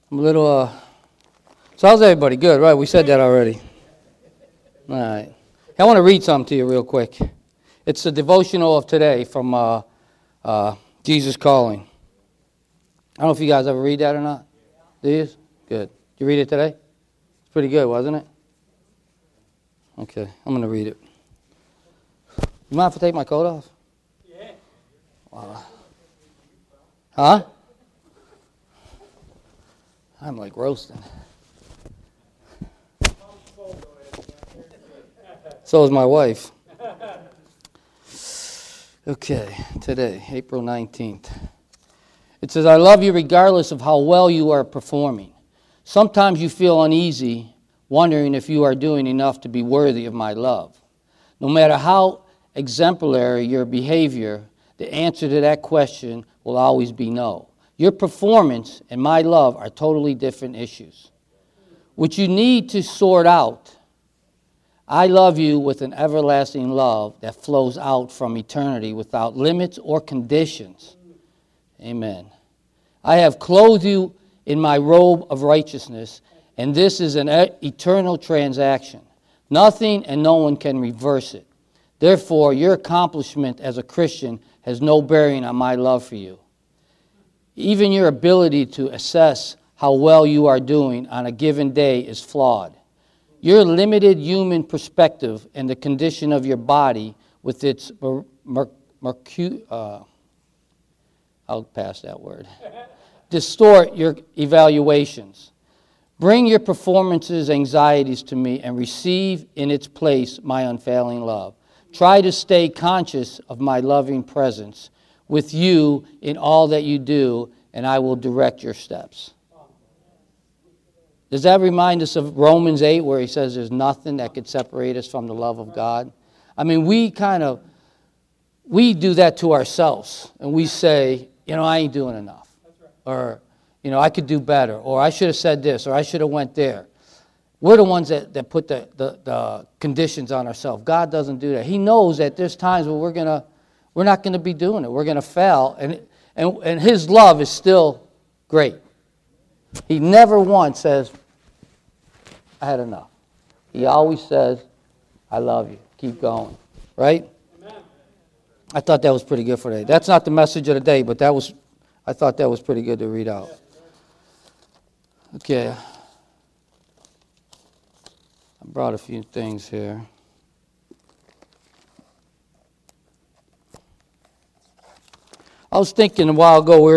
I'm a little, so how's everybody? Good, right? We said that already. All right. I want to read something to you real quick. It's the devotional of today from Jesus Calling. I don't know if you guys ever read that or not. Do you? Good. Did you read it today? It's pretty good, wasn't it? Okay, I'm going to read it. You mind if I take my coat off? Yeah. Wow. Huh? I'm like roasting. So is my wife. Okay, today, April 19th. It says, I love you regardless of how well you are performing. Sometimes you feel uneasy, wondering if you are doing enough to be worthy of my love. No matter how exemplary your behavior, the answer to that question will always be no. Your performance and my love are totally different issues. What you need to sort out, I love you with an everlasting love that flows out from eternity without limits or conditions. Amen. I have clothed you in my robe of righteousness, and this is an eternal transaction. Nothing and no one can reverse it. Therefore, your accomplishment as a Christian has no bearing on my love for you. Even your ability to assess how well you are doing on a given day is flawed. Your limited human perspective and the condition of your body with its I'll pass that word. Distort your evaluations. Bring your performances, anxieties to me and receive in its place my unfailing love. Try to stay conscious of my loving presence with you in all that you do, and I will direct your steps. Does that remind us of Romans 8 where he says there's nothing that could separate us from the love of God? I mean, we do that to ourselves, and we say, I ain't doing enough. Or, I could do better, or I should have said this, or I should have went there. We're the ones that put the conditions on ourselves. God doesn't do that. He knows that there's times where we're not going to be doing it. We're going to fail, and His love is still great. He never once says, I had enough. He always says, I love you. Keep going. Right? Amen. I thought that was pretty good for today. That's not the message of the day, but I thought that was pretty good to read out. Okay. I brought a few things here. I was thinking a while ago, we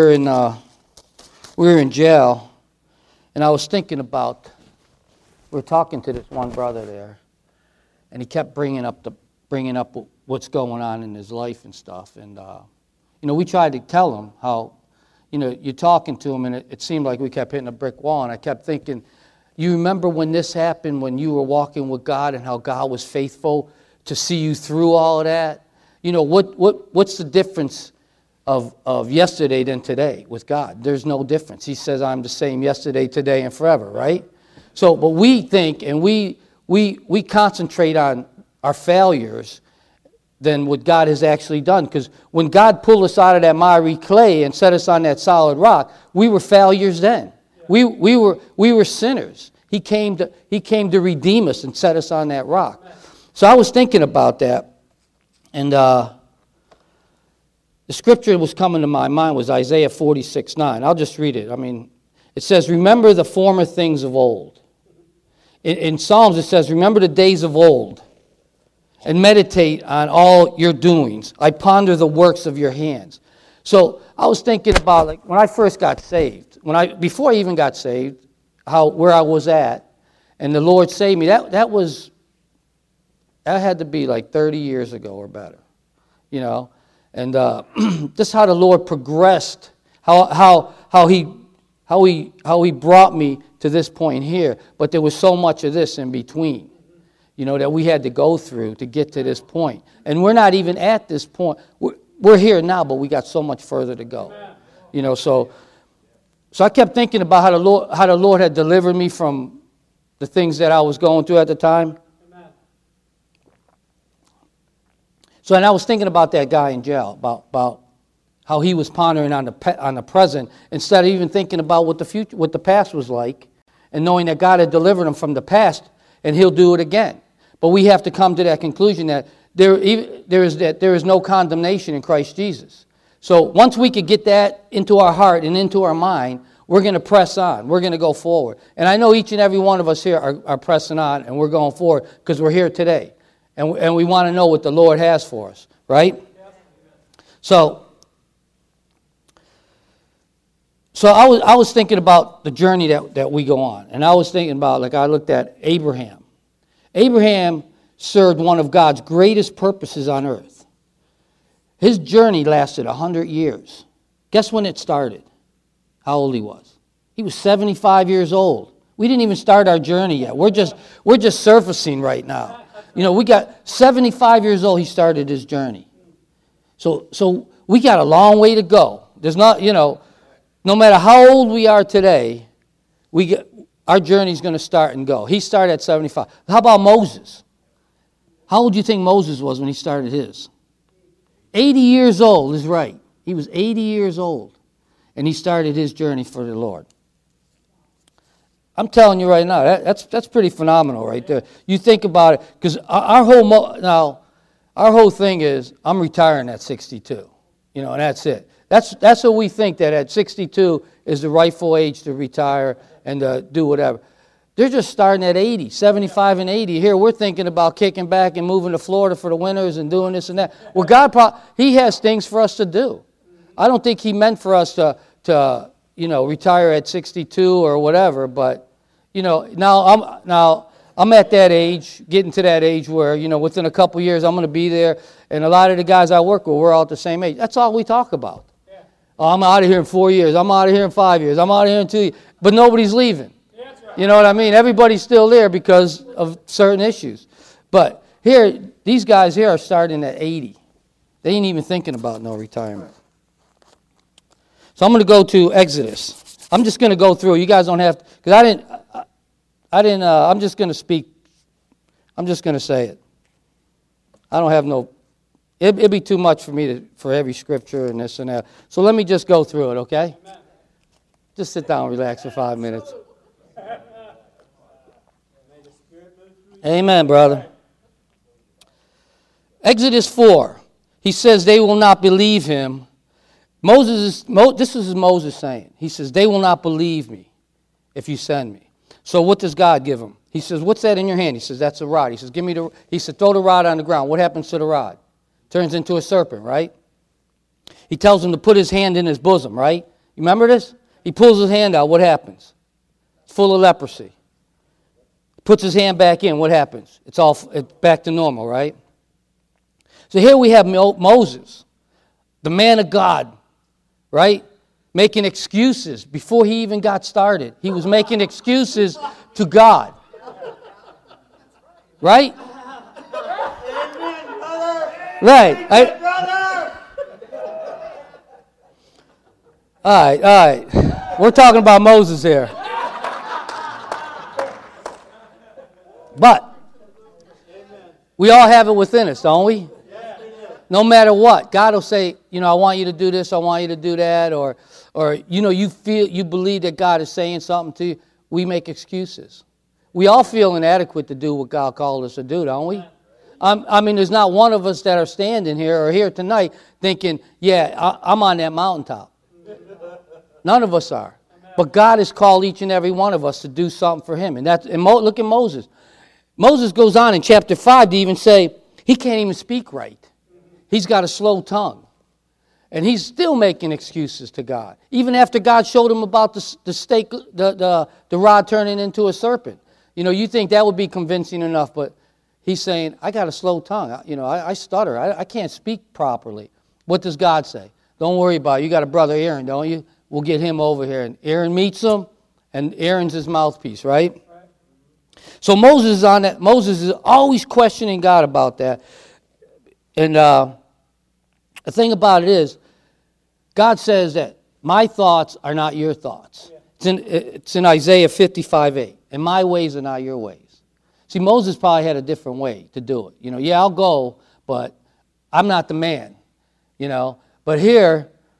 were in jail, and I was thinking about, we were talking to this one brother there, and he kept bringing up what's going on in his life and stuff. And we tried to tell him how, you're talking to him, and it seemed like we kept hitting a brick wall. And I kept thinking, you remember when this happened, when you were walking with God, and how God was faithful to see you through all of that? What's the difference of yesterday than today with God? There's no difference. He says, I'm the same yesterday, today, and forever, right? So, but we think, and we concentrate on our failures than what God has actually done. Because when God pulled us out of that miry clay and set us on that solid rock, we were failures then. We were sinners. He came to redeem us and set us on that rock. So I was thinking about that, and the scripture that was coming to my mind was Isaiah 46:9. I'll just read it. I mean, it says, remember the former things of old. In Psalms it says, remember the days of old, and meditate on all your doings. I ponder the works of your hands. So I was thinking about, like, when I first got saved, before I even got saved, where I was at, and the Lord saved me. That had to be like 30 years ago or better, And this is how the Lord progressed, how He brought me to this point here. But there was so much of this in between, that we had to go through to get to this point. And we're not even at this point. We're here now, but we got so much further to go. So I kept thinking about how the Lord had delivered me from the things that I was going through at the time. So, and I was thinking about that guy in jail, about how he was pondering on the present instead of even thinking about what the future, what the past was like, and knowing that God had delivered him from the past and he'll do it again. But we have to come to that conclusion that there is no condemnation in Christ Jesus. So once we could get that into our heart and into our mind, we're going to press on. We're going to go forward. And I know each and every one of us here are pressing on, and we're going forward because we're here today. And we want to know what the Lord has for us, right? So I was thinking about the journey that we go on. And I was thinking about, like I looked at Abraham. Abraham served one of God's greatest purposes on earth. His journey lasted 100 years. Guess when it started? How old he was? He was 75 years old. We didn't even start our journey yet. We're just surfacing right now. You know, we got 75 years old, he started his journey. So we got a long way to go. There's not, you know, no matter how old we are today, our journey's going to start and go. He started at 75. How about Moses? How old do you think Moses was when he started his? 80 years old is right. He was 80 years old, and he started his journey for the Lord. I'm telling you right now, that's pretty phenomenal right there. You think about it, because our whole thing is, I'm retiring at 62, you know, and that's it. That's what we think, that at 62 is the rightful age to retire and to do whatever. They're just starting at 80, 75 and 80. Here we're thinking about kicking back and moving to Florida for the winters and doing this and that. Well, God, he has things for us to do. I don't think he meant for us to you know, retire at 62 or whatever, but, you know, now I'm at that age, getting to that age where, you know, within a couple years I'm going to be there, and a lot of the guys I work with, we're all at the same age. That's all we talk about. Yeah. Oh, I'm out of here in 4 years. I'm out of here in 5 years. I'm out of here in 2 years. But nobody's leaving. Yeah, that's right. You know what I mean? Everybody's still there because of certain issues. But here, these guys here are starting at 80. They ain't even thinking about no retirement. So I'm going to go to Exodus. I'm just going to go through. You guys don't have to, because I'm just going to speak. I'm just going to say it. I don't have no, it'd be too much for me for every scripture and this and that. So let me just go through it, okay? Amen. Just sit down and relax for 5 minutes. Amen, brother. Exodus 4. He says they will not believe him. This is Moses saying. He says, they will not believe me if you send me. So what does God give him? He says, what's that in your hand? He says, that's a rod. He says, he said, throw the rod on the ground. What happens to the rod? Turns into a serpent, right? He tells him to put his hand in his bosom, right? You remember this? He pulls his hand out. What happens? It's full of leprosy. Puts his hand back in. What happens? It's back to normal, right? So here we have Moses, the man of God, right? Making excuses before he even got started. He was making excuses to God. Right? Right. All right. We're talking about Moses here. But we all have it within us, don't we? No matter what, God will say, you know, I want you to do this, I want you to do that, or you know, you believe that God is saying something to you. We make excuses. We all feel inadequate to do what God called us to do, don't we? I mean, there's not one of us that are standing here or here tonight thinking, yeah, I'm on that mountaintop. None of us are. But God has called each and every one of us to do something for him. And look at Moses. Moses goes on in chapter 5 to even say he can't even speak right. He's got a slow tongue. And he's still making excuses to God. Even after God showed him about the stake, the rod turning into a serpent. You know, you think that would be convincing enough, but he's saying, I got a slow tongue. You know, I stutter. I can't speak properly. What does God say? Don't worry about it. You got a brother Aaron, don't you? We'll get him over here. And Aaron meets him, and Aaron's his mouthpiece, right? So Moses is on that. Moses is always questioning God about that. And the thing about it is, God says that my thoughts are not your thoughts. It's in Isaiah 55:8. And my ways are not your ways. See, Moses probably had a different way to do it. You know, yeah, I'll go, but I'm not the man. You know, but here,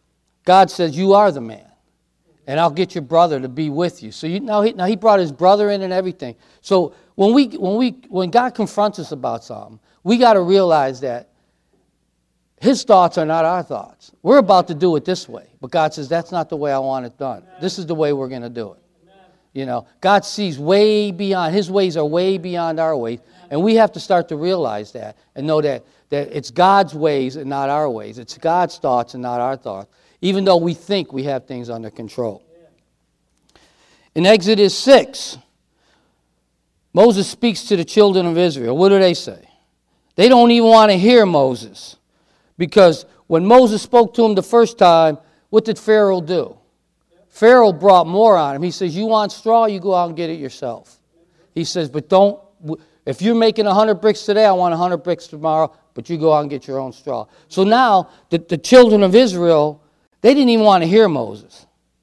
God says, you are the man, and I'll get your brother to be with you. So now he brought his brother in and everything. So when God confronts us about something, we got to realize that his thoughts are not our thoughts. We're about to do it this way, but God says, that's not the way I want it done. This is the way we're going to do it. You know, God sees way beyond. His ways are way beyond our ways, and we have to start to realize that and know that it's God's ways and not our ways. It's God's thoughts and not our thoughts, even though we think we have things under control. In Exodus 6, Moses speaks to the children of Israel. What do they say? They don't even want to hear Moses, because when Moses spoke to them the first time, what did Pharaoh do? Pharaoh brought more on him. He says, you want straw, you go out and get it yourself. He says, but don't, if you're making 100 bricks today, I want 100 bricks tomorrow, but you go out and get your own straw. So now, the children of Israel, they didn't even want to hear Moses.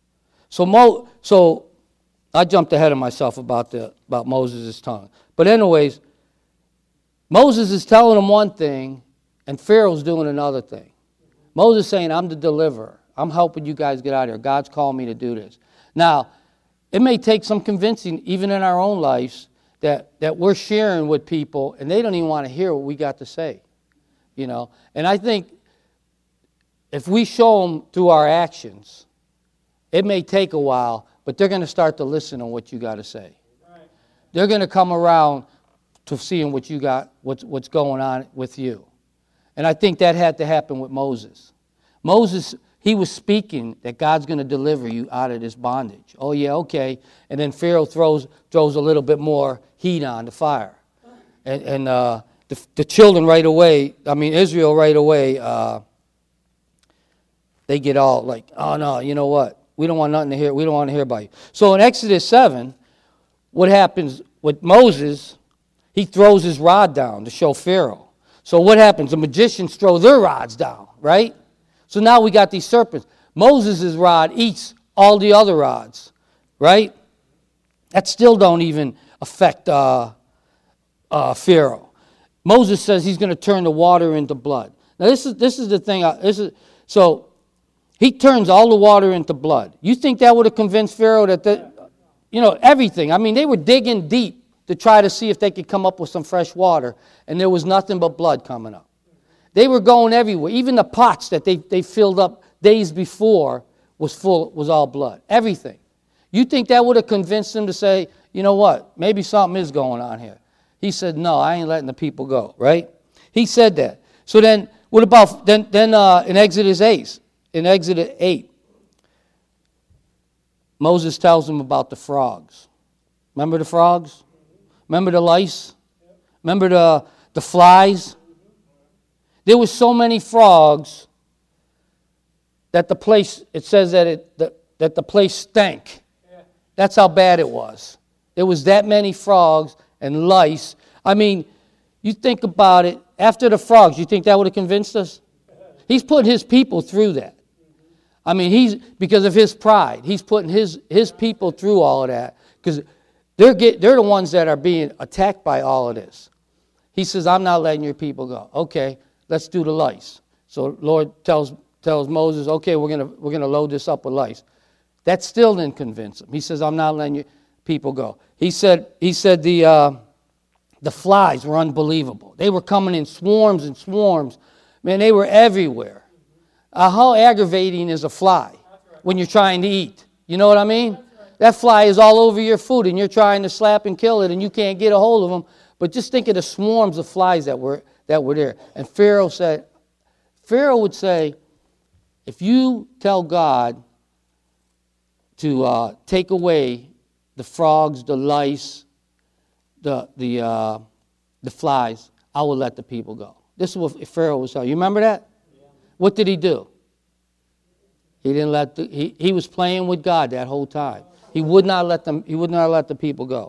So I jumped ahead of myself about Moses' tongue. But anyways, Moses is telling them one thing, and Pharaoh's doing another thing. Moses saying, I'm the deliverer. I'm helping you guys get out of here. God's called me to do this. Now, it may take some convincing, even in our own lives, that we're sharing with people, and they don't even want to hear what we got to say. You know, and I think if we show them through our actions, it may take a while, but they're going to start to listen to what you got to say. Right. They're going to come around to seeing what you got, what's going on with you. And I think that had to happen with Moses. Moses, he was speaking that God's going to deliver you out of this bondage. Oh, yeah, okay. And then Pharaoh throws a little bit more heat on the fire. And the children right away, Israel right away, they get all like, oh, no, you know what? We don't want nothing to hear. We don't want to hear about you. So in Exodus 7, what happens with Moses, he throws his rod down to show Pharaoh. So what happens? The magicians throw their rods down, right? So now we got these serpents. Moses' rod eats all the other rods, right? That still don't even affect Pharaoh. Moses says he's going to turn the water into blood. Now this is the thing. So he turns all the water into blood. You think that would have convinced Pharaoh everything? I mean, they were digging deep to try to see if they could come up with some fresh water, and there was nothing but blood coming up. They were going everywhere. Even the pots that they filled up days before was all blood. Everything. You think that would have convinced them to say, you know what, maybe something is going on here? He said, no, I ain't letting the people go, right? He said that. So then, what about, then in Exodus 8, Moses tells them about the frogs. Remember the frogs? Remember the lice? Remember the flies? There was so many frogs that the place, it says that the place stank. That's how bad it was. There was that many frogs and lice. I mean, you think about it, after the frogs, you think that would have convinced us? He's putting his people through that. I mean, because of his pride, he's putting his people through all of that, because they're the ones that are being attacked by all of this. He says, I'm not letting your people go. Okay, let's do the lice. So Lord tells Moses, okay, we're gonna load this up with lice. That still didn't convince him. He says, I'm not letting your people go. He said the flies were unbelievable. They were coming in swarms and swarms. Man, they were everywhere. How aggravating is a fly when you're trying to eat? You know what I mean? That fly is all over your food, and you're trying to slap and kill it, and you can't get a hold of them. But just think of the swarms of flies that were there. And Pharaoh would say, if you tell God to take away the frogs, the lice, the flies, I will let the people go. This is what Pharaoh was telling you. Remember that? Yeah. What did he do? He didn't let he was playing with God that whole time. He would not let them. He would not let the people go.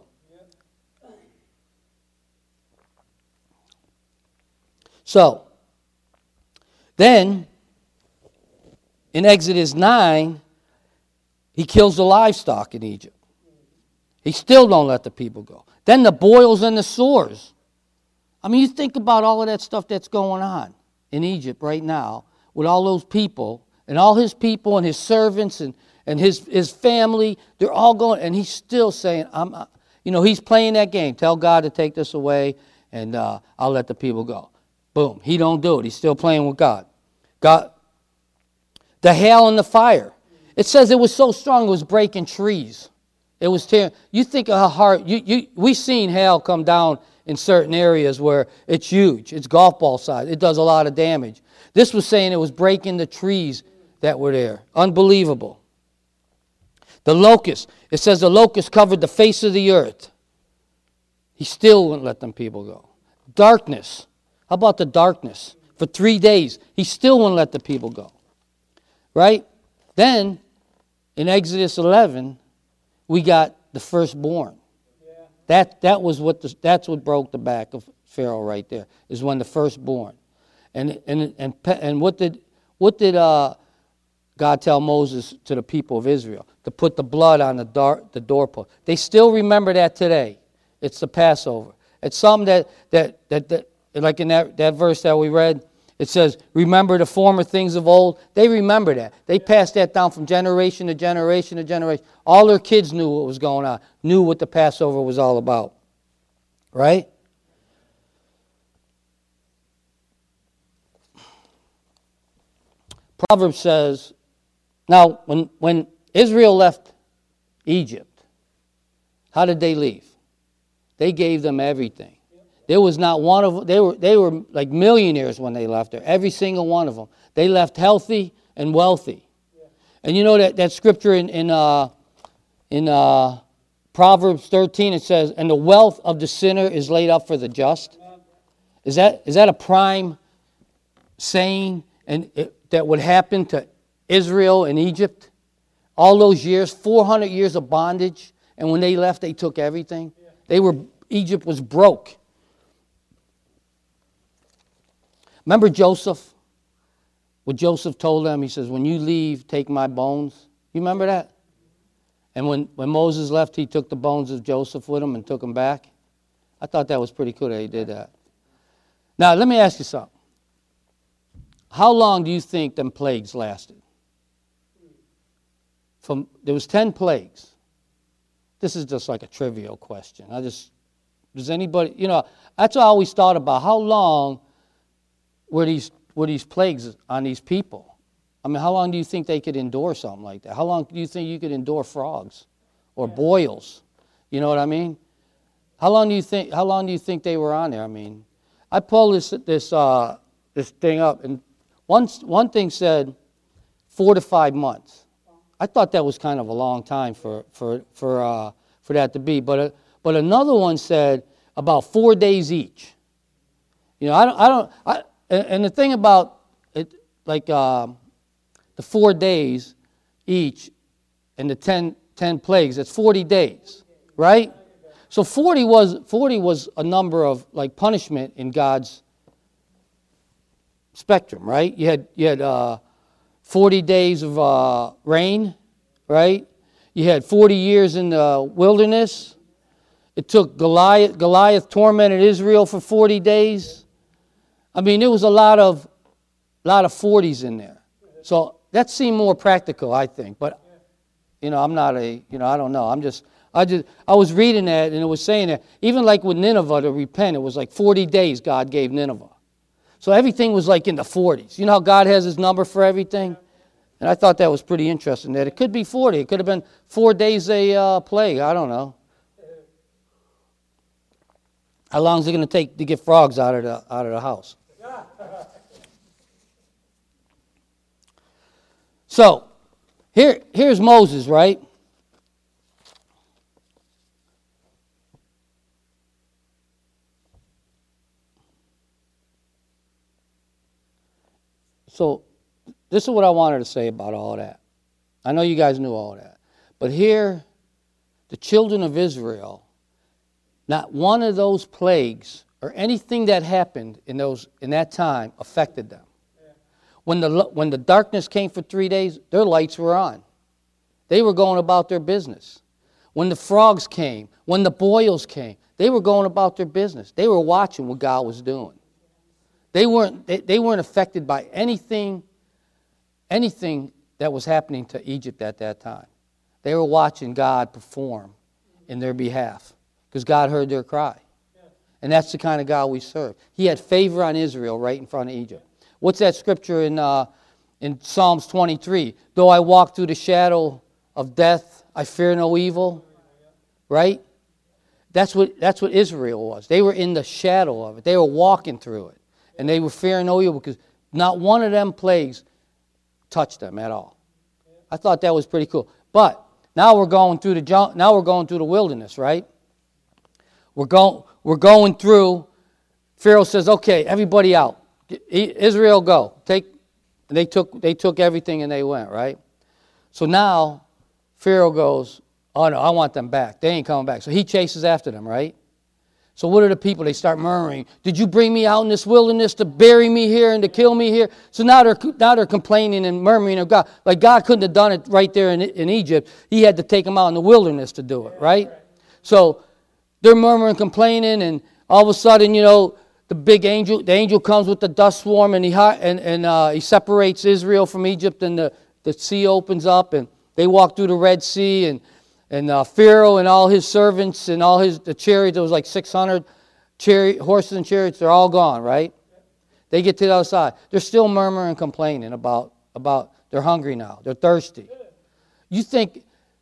So, then, in Exodus 9, he kills the livestock in Egypt. He still don't let the people go. Then the boils and the sores. I mean, you think about all of that stuff that's going on in Egypt right now with all those people and all his people and his servants and his family, they're all going, and he's still saying, he's playing that game. Tell God to take this away, and I'll let the people go. Boom. He don't do it. He's still playing with God. God, the hail and the fire. It says it was so strong it was breaking trees. It was tearing. You think of how hard, we've seen hail come down in certain areas where it's huge. It's golf ball size. It does a lot of damage. This was saying it was breaking the trees that were there. Unbelievable. The locust. It says the locust covered the face of the earth. He still wouldn't let them people go. Darkness. How about the darkness? For 3 days, he still wouldn't let the people go. Right? Then, in Exodus 11, we got the firstborn. That's what broke the back of Pharaoh right there, is when the firstborn. And what did God tell Moses to the people of Israel? To put the blood on the doorpost. They still remember that today. It's the Passover. It's something that like in that verse that we read, it says, remember the former things of old. They remember that. They passed that down from generation to generation to generation. All their kids knew what was going on, knew what the Passover was all about. Right? Proverbs says, now when Israel left Egypt, how did they leave? They gave them everything. There was not one of them. They were like millionaires when they left there. Every single one of them. They left healthy and wealthy. Yeah. And you know that scripture in Proverbs 13, it says, and the wealth of the sinner is laid up for the just. Is that a prime saying that would happen to Israel and Egypt? All those years, 400 years of bondage, and when they left, they took everything. Yeah. Egypt was broke. Remember Joseph? What Joseph told them, he says, when you leave, take my bones. You remember that? And when Moses left, he took the bones of Joseph with him and took them back. I thought that was pretty cool that he did that. Now, let me ask you something. How long do you think them plagues lasted? There was 10 plagues. This is just like a trivial question. Does anybody, that's what I always thought about. How long were these plagues on these people? I mean, how long do you think they could endure something like that? How long do you think you could endure frogs or boils? You know what I mean? How long do you think they were on there? I mean, I pulled this thing up, and one thing said 4 to 5 months. I thought that was kind of a long time for that to be, but another one said about 4 days each. And the thing about it, like the 4 days each, and the 10 plagues, it's 40 days, right? So 40 was a number of like punishment in God's spectrum, right? You had 40 days of rain, right? You had 40 years in the wilderness. It took Goliath tormented Israel for 40 days. I mean, there was a lot of 40s in there. So that seemed more practical, I think. But I'm not I don't know. I was reading that, and it was saying that even like with Nineveh to repent, it was like 40 days God gave Nineveh. So everything was like in the 40s. You know how God has his number for everything? And I thought that was pretty interesting, that it could be 40. It could have been 4 days a plague. I don't know. How long is it going to take to get frogs out of the house? So, here's Moses, right? So, this is what I wanted to say about all that. I know you guys knew all that. But here, the children of Israel, not one of those plagues or anything that happened in that time affected them. When the darkness came for 3 days, their lights were on. They were going about their business. When the frogs came, when the boils came, they were going about their business. They were watching what God was doing. They weren't affected by anything anything that was happening to Egypt at that time. They were watching God perform in their behalf because God heard their cry. And that's the kind of God we serve. He had favor on Israel right in front of Egypt. What's that scripture in Psalms 23? Though I walk through the shadow of death, I fear no evil. Right? That's what Israel was. They were in the shadow of it. They were walking through it. And they were fearing no evil because not one of them plagues touched them at all. I thought that was pretty cool. But now we're going through the wilderness, right? We're going through. Pharaoh says, "Okay, everybody out. Israel, go." They took everything and they went, right? So now Pharaoh goes, "Oh no, I want them back. They ain't coming back." So he chases after them, right? So what are the people? They start murmuring, "Did you bring me out in this wilderness to bury me here and to kill me here?" So now they're complaining and murmuring of God. Like God couldn't have done it right there in Egypt. He had to take them out in the wilderness to do it, right? So they're murmuring, complaining, and all of a sudden, the angel comes with the dust swarm, and he separates Israel from Egypt, and the sea opens up, and they walk through the Red Sea, and Pharaoh and all his servants and all the chariots, there was like 600 horses and chariots, they're all gone, right? They get to the other side. They're still murmuring and complaining about they're hungry now, they're thirsty. You think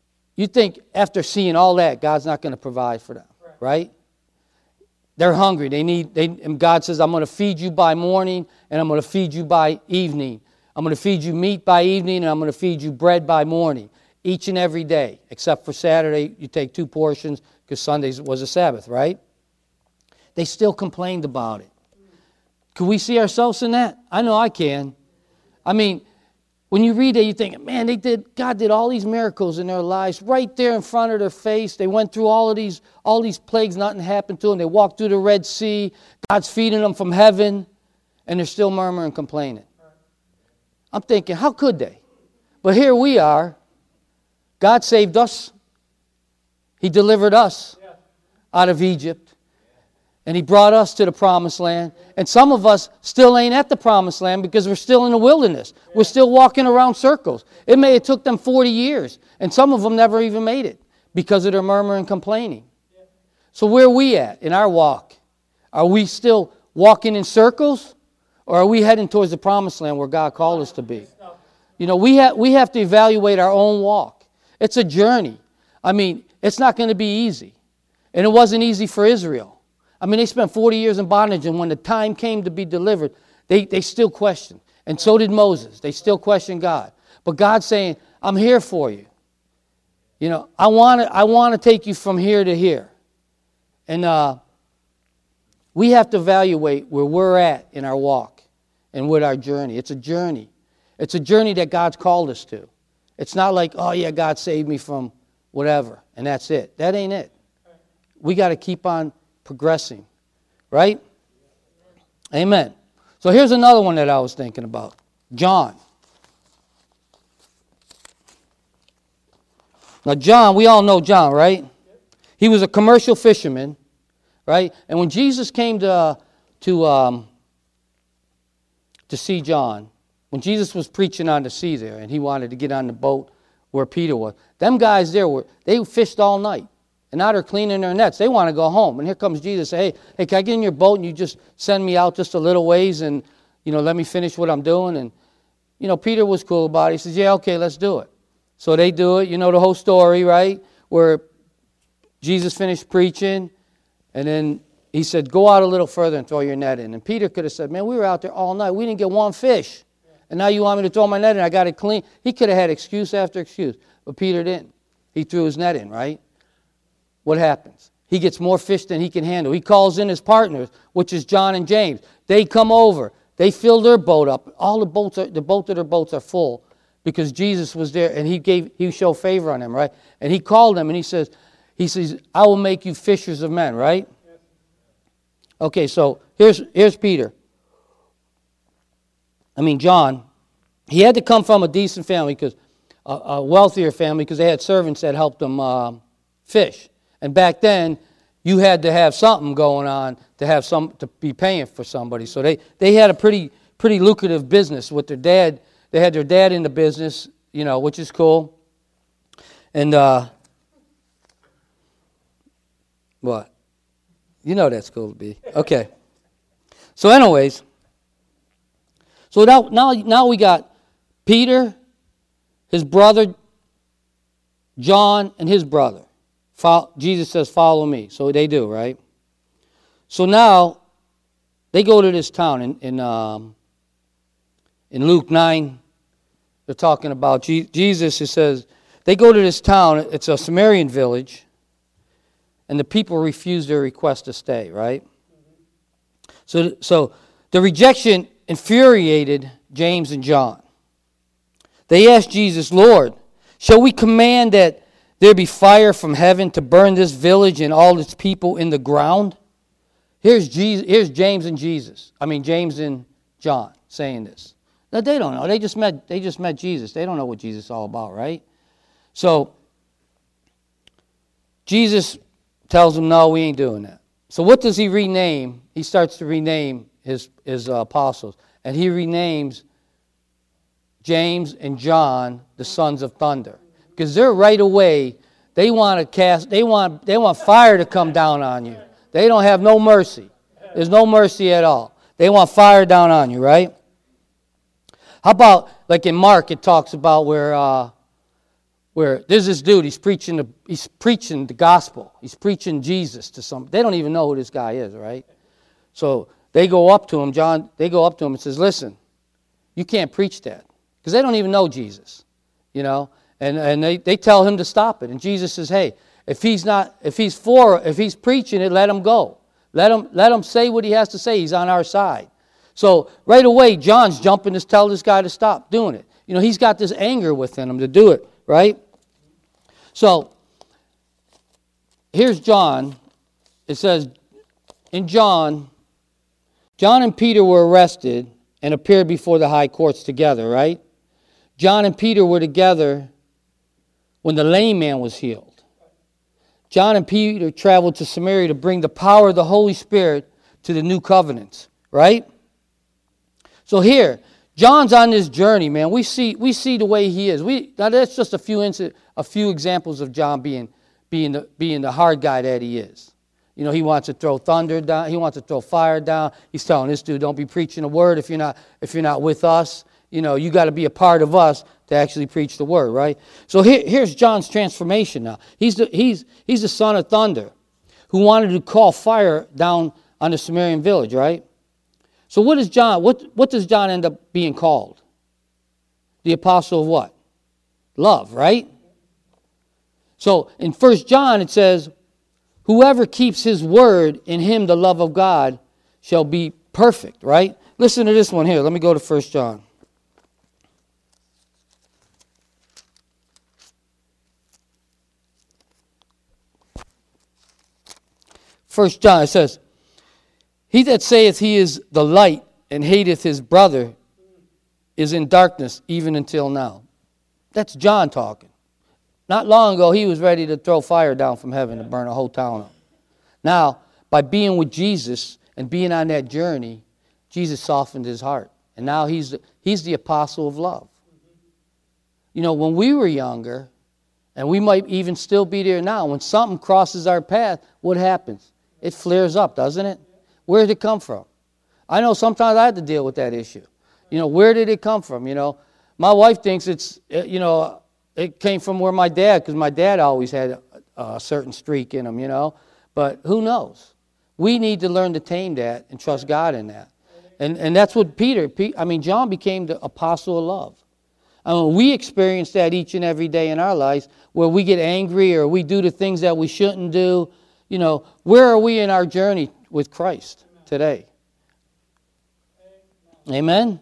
after seeing all that, God's not going to provide for them, right? They're hungry. And God says, "I'm going to feed you by morning, and I'm going to feed you by evening. I'm going to feed you meat by evening, and I'm going to feed you bread by morning." Each and every day, except for Saturday, you take 2 portions because Sunday was a Sabbath, right? They still complained about it. Could we see ourselves in that? I know I can. I mean, when you read it, you think, man, God did all these miracles in their lives right there in front of their face. They went through all these plagues, nothing happened to them. They walked through the Red Sea. God's feeding them from heaven, and they're still murmuring and complaining. I'm thinking, how could they? But here we are. God saved us. He delivered us out of Egypt. And He brought us to the promised land. And some of us still ain't at the promised land because we're still in the wilderness. We're still walking around circles. It may have took them 40 years. And some of them never even made it because of their murmuring and complaining. So where are we at in our walk? Are we still walking in circles? Or are we heading towards the promised land where God called us to be? We have to evaluate our own walk. It's a journey. I mean, it's not going to be easy. And it wasn't easy for Israel. I mean, they spent 40 years in bondage, and when the time came to be delivered, they still questioned. And so did Moses. They still questioned God. But God's saying, "I'm here for you. I want to take you from here to here." And we have to evaluate where we're at in our walk and with our journey. It's a journey. It's a journey that God's called us to. It's not like, "Oh yeah, God saved me from whatever, and that's it." That ain't it. We got to keep on progressing, right? Amen. So here's another one that I was thinking about. John. Now John, we all know John, right? He was a commercial fisherman, right? And when Jesus came to see John, when Jesus was preaching on the sea there, and he wanted to get on the boat where Peter was, them guys there they fished all night, and now they're cleaning their nets. They want to go home, and here comes Jesus. Say, hey, can I get in your boat and you just send me out just a little ways and let me finish what I'm doing? And Peter was cool about it. He says, "Yeah, okay, let's do it." So they do it. You know the whole story, right? Where Jesus finished preaching, and then He said, "Go out a little further and throw your net in." And Peter could have said, "Man, we were out there all night. We didn't get one fish. And now you want me to throw my net in? I got it clean." He could have had excuse after excuse. But Peter didn't. He threw his net in, right? What happens? He gets more fish than he can handle. He calls in his partners, which is John and James. They come over. They fill their boat up. All the boats of their boats are full because Jesus was there, and he showed favor on them, right? And he called them, and he says, "I will make you fishers of men," right? Okay, so here's Peter. John, he had to come from a decent family, because a wealthier family, because they had servants that helped them fish. And back then, you had to have something going on to be paying for somebody. So they had a pretty lucrative business with their dad. They had their dad in the business, you know, which is cool. And what? You know that's cool to be. Okay. So anyways, so now we got Peter, his brother, John, and his brother. Jesus says, follow me. So they do, right? So now they go to this town in Luke 9. They're talking about Jesus. It says they go to this town. It's a Samaritan village. And the people refuse their request to stay, right? So the rejection infuriated James and John. They asked Jesus, Lord, shall we command that there be fire from heaven to burn this village and all its people in the ground? Here's James and James and John saying this. Now they don't know. They just met Jesus. They don't know what Jesus is all about, right? So Jesus tells them, no, we ain't doing that. So what does he rename? He starts to rename his apostles. And he renames James and John the sons of thunder. Because they're right away, they want fire to come down on you. They don't have no mercy. There's no mercy at all. They want fire down on you, right? How about, like in Mark, it talks about where there's this dude, he's preaching the gospel. He's preaching Jesus to some. They don't even know who this guy is, right? So they go up to him, and says, listen, you can't preach that. Because they don't even know Jesus, you know. And they tell him to stop it. And Jesus says, hey, if he's preaching it, let him go. Let him say what he has to say. He's on our side. So right away, John's jumping to tell this guy to stop doing it. You know, he's got this anger within him to do it, right? So here's John. It says, in John and Peter were arrested and appeared before the high courts together, right? John and Peter were together when the lame man was healed. John and Peter traveled to Samaria to bring the power of the Holy Spirit to the new covenants, right? So here, John's on this journey, man. We see the way he is. Now that's just a few examples of John being the hard guy that he is. You know, he wants to throw thunder down. He wants to throw fire down. He's telling this dude, don't be preaching a word if you're not with us. You know, you got to be a part of us to actually preach the word, right? So here's John's transformation now. He's the son of thunder who wanted to call fire down on the Samaritan village, right? So what does John end up being called? The apostle of what? Love, right? So in 1 John it says, whoever keeps his word, in him the love of God shall be perfect, right? Listen to this one here. Let me go to 1 John. 1 John, it says, he that saith he is the light and hateth his brother is in darkness even until now. That's John talking. Not long ago, he was ready to throw fire down from heaven to burn a whole town up. Now, by being with Jesus and being on that journey, Jesus softened his heart. And now he's the apostle of love. You know, when we were younger, and we might even still be there now, when something crosses our path, what happens? It flares up, doesn't it? Where did it come from? I know sometimes I had to deal with that issue. You know, where did it come from? You know, my wife thinks it came from where my dad, because my dad always had a certain streak in him, you know. But who knows? We need to learn to tame that and trust God in that. And that's what John became the apostle of love. I mean, we experience that each and every day in our lives where we get angry or we do the things that we shouldn't do. You know, where are we in our journey with Christ today? Amen?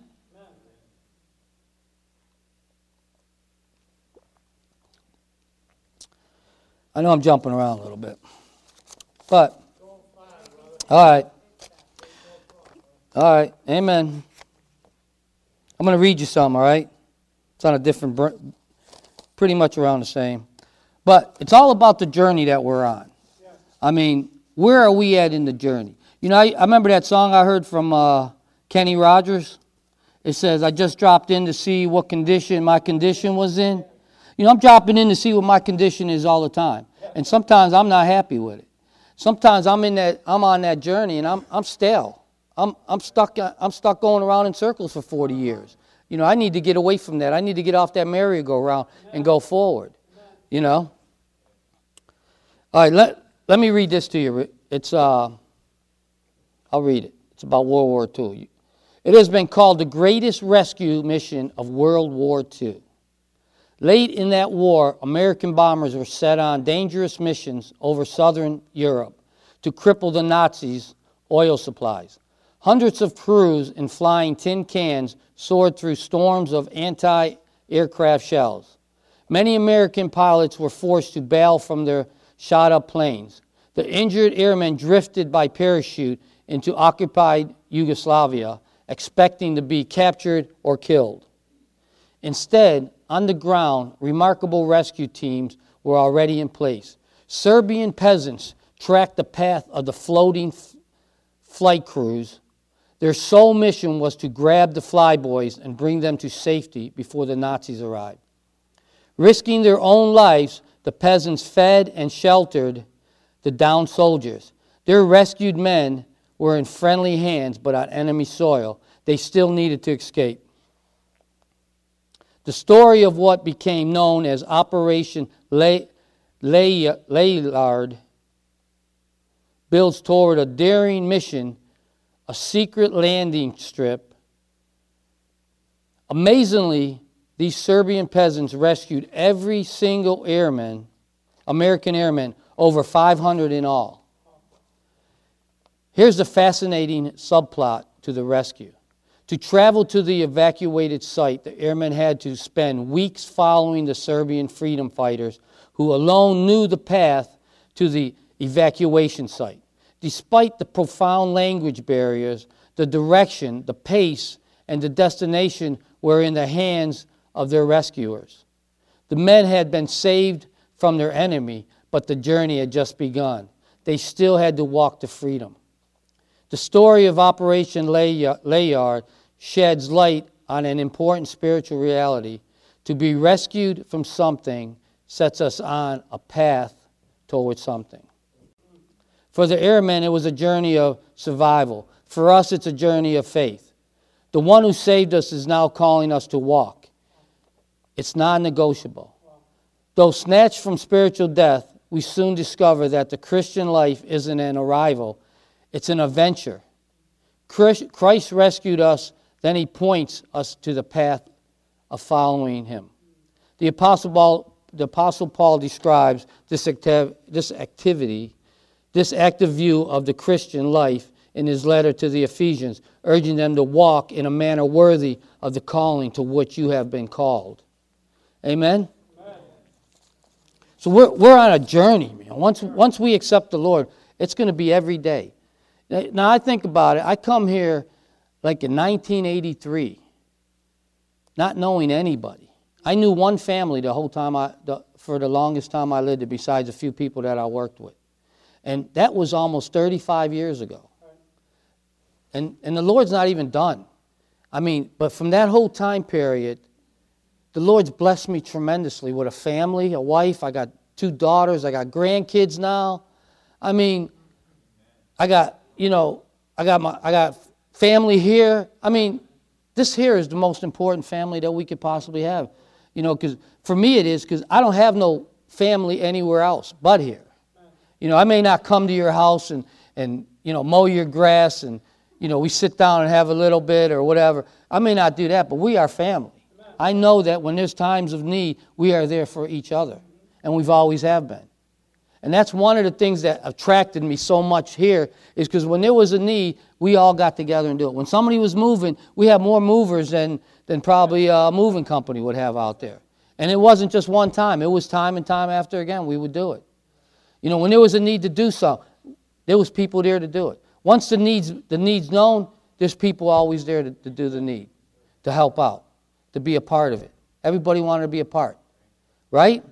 I know I'm jumping around a little bit. But, all right. All right, amen. I'm going to read you some, all right? It's on a different, pretty much around the same. But it's all about the journey that we're on. I mean, where are we at in the journey? You know, I remember that song I heard from Kenny Rogers. It says, I just dropped in to see what condition my condition was in. You know, I'm dropping in to see what my condition is all the time. And sometimes I'm not happy with it. Sometimes I'm on that journey and I'm stale. I'm stuck going around in circles for 40 years. You know, I need to get away from that. I need to get off that merry-go-round and go forward. You know? All right, let me read this to you. It's I'll read it. It's about World War II. It has been called the greatest rescue mission of World War II. Late in that war, American bombers were set on dangerous missions over southern Europe to cripple the Nazis' oil supplies. Hundreds of crews in flying tin cans soared through storms of anti-aircraft shells. Many American pilots were forced to bail from their shot-up planes. The injured airmen drifted by parachute into occupied Yugoslavia, expecting to be captured or killed. Instead, on the ground, remarkable rescue teams were already in place. Serbian peasants tracked the path of the floating flight crews. Their sole mission was to grab the flyboys and bring them to safety before the Nazis arrived. Risking their own lives, the peasants fed and sheltered the downed soldiers. Their rescued men were in friendly hands, but on enemy soil. They still needed to escape. The story of what became known as Operation Layard builds toward a daring mission, a secret landing strip. Amazingly, these Serbian peasants rescued every single American airman, over 500 in all. Here's the fascinating subplot to the rescue. To travel to the evacuated site, the airmen had to spend weeks following the Serbian freedom fighters, who alone knew the path to the evacuation site. Despite the profound language barriers, the direction, the pace, and the destination were in the hands of their rescuers. The men had been saved from their enemy, but the journey had just begun. They still had to walk to freedom. The story of Operation Layard sheds light on an important spiritual reality. To be rescued from something sets us on a path towards something. For the airmen, it was a journey of survival. For us, it's a journey of faith. The one who saved us is now calling us to walk. It's non-negotiable. Though snatched from spiritual death, we soon discover that the Christian life isn't an arrival, it's an adventure. Christ rescued us, then he points us to the path of following him. The Apostle Paul describes this active view of the Christian life in his letter to the Ephesians, urging them to walk in a manner worthy of the calling to which you have been called. Amen? Amen. So we're on a journey, man. Once we accept the Lord, it's going to be every day. Now I think about it. I come here like in 1983, not knowing anybody. I knew one family the whole time for the longest time I lived, besides a few people that I worked with. And that was almost 35 years ago. And the Lord's not even done. I mean, but from that whole time period, the Lord's blessed me tremendously with a family, a wife. I got 2 daughters. I got grandkids now. I mean, I got family here. I mean, this here is the most important family that we could possibly have. You know, because for me it is, because I don't have no family anywhere else but here. You know, I may not come to your house and mow your grass and, we sit down and have a little bit or whatever. I may not do that, but we are family. I know that when there's times of need, we are there for each other. And we've always have been. And that's one of the things that attracted me so much here, is because when there was a need, we all got together and do it. When somebody was moving, we had more movers than probably a moving company would have out there. And it wasn't just one time. It was time and time after again we would do it. When there was a need to do something, there was people there to do it. Once the need's known, there's people always there to do the need, to help out, to be a part of it. Everybody wanted to be a part, right?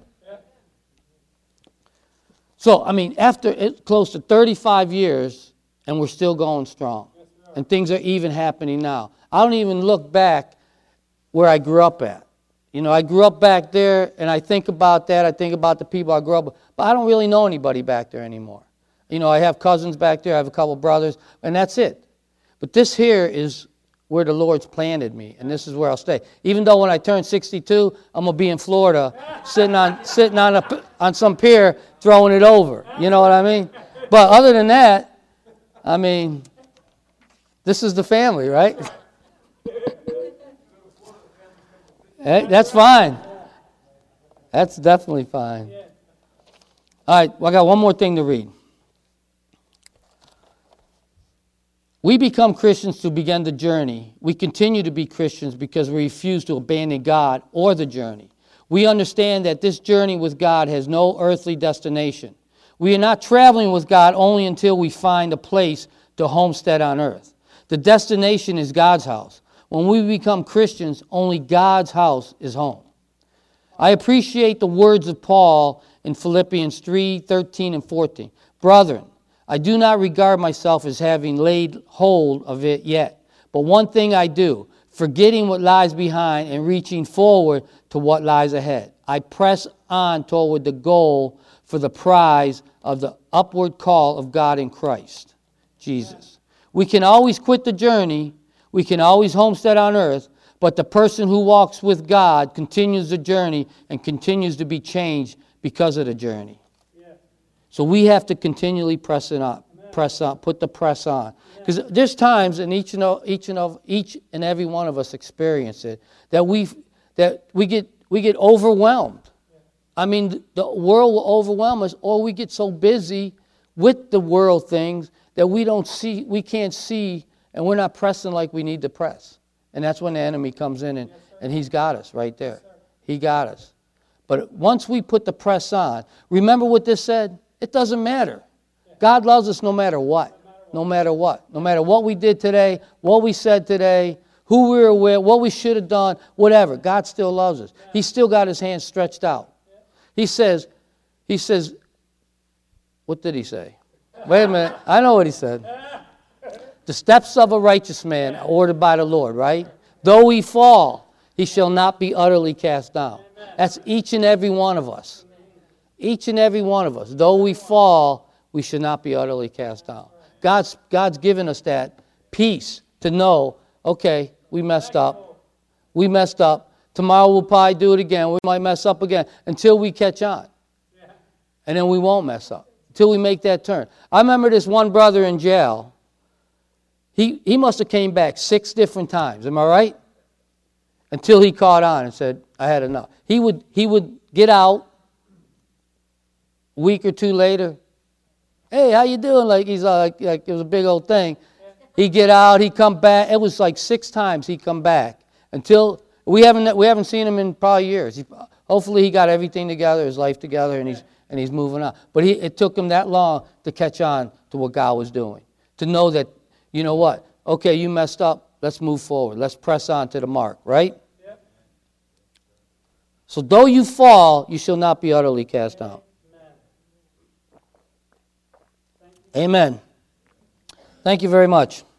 So, I mean, after close to 35 years, and we're still going strong. And things are even happening now. I don't even look back where I grew up at. You know, I grew up back there, and I think about that. I think about the people I grew up with. But I don't really know anybody back there anymore. You know, I have cousins back there. I have a couple brothers, and that's it. But this here is where the Lord's planted me, and this is where I'll stay. Even though when I turn 62, I'm going to be in Florida sitting on some pier throwing it over. You know what I mean? But other than that, I mean, this is the family, right? Hey, that's fine. That's definitely fine. All right, well, I got one more thing to read. We become Christians to begin the journey. We continue to be Christians because we refuse to abandon God or the journey. We understand that this journey with God has no earthly destination. We are not traveling with God only until we find a place to homestead on earth. The destination is God's house. When we become Christians, only God's house is home. I appreciate the words of Paul in Philippians 3:13 and 14. Brethren, I do not regard myself as having laid hold of it yet. But one thing I do, forgetting what lies behind and reaching forward to what lies ahead. I press on toward the goal for the prize of the upward call of God in Christ Jesus. We can always quit the journey. We can always homestead on earth. But the person who walks with God continues the journey and continues to be changed because of the journey. So we have to continually press on, put the press on. Because there's times, and each and every one of us experience it, that we get overwhelmed. I mean, the world will overwhelm us, or we get so busy with the world things that we can't see, and we're not pressing like we need to press. And that's when the enemy comes in, and he's got us right there. He got us. But once we put the press on, remember what this said? It doesn't matter. God loves us no matter what. No matter what. No matter what we did today, what we said today, who we were with, what we should have done, whatever. God still loves us. He's still got his hands stretched out. He says, what did he say? Wait a minute. I know what he said. The steps of a righteous man are ordered by the Lord, right? Though he fall, he shall not be utterly cast down. That's each and every one of us. Each and every one of us. Though we fall, we should not be utterly cast down. God's given us that peace to know, okay, we messed up. We messed up. Tomorrow we'll probably do it again. We might mess up again until we catch on. And then we won't mess up until we make that turn. I remember this one brother in jail. He must have came back 6 different times. Am I right? Until he caught on and said, I had enough. He would get out. A week or 2 later, hey, how you doing? Like he's like it was a big old thing. He'd get out, he'd come back. It was like 6 times he'd come back until we haven't seen him in probably years. Hopefully he got everything together, his life together, and he's moving on. But it took him that long to catch on to what God was doing, to know that, you know what? Okay, you messed up. Let's move forward. Let's press on to the mark, right? Yep. So though you fall, you shall not be utterly cast down. Amen. Thank you very much.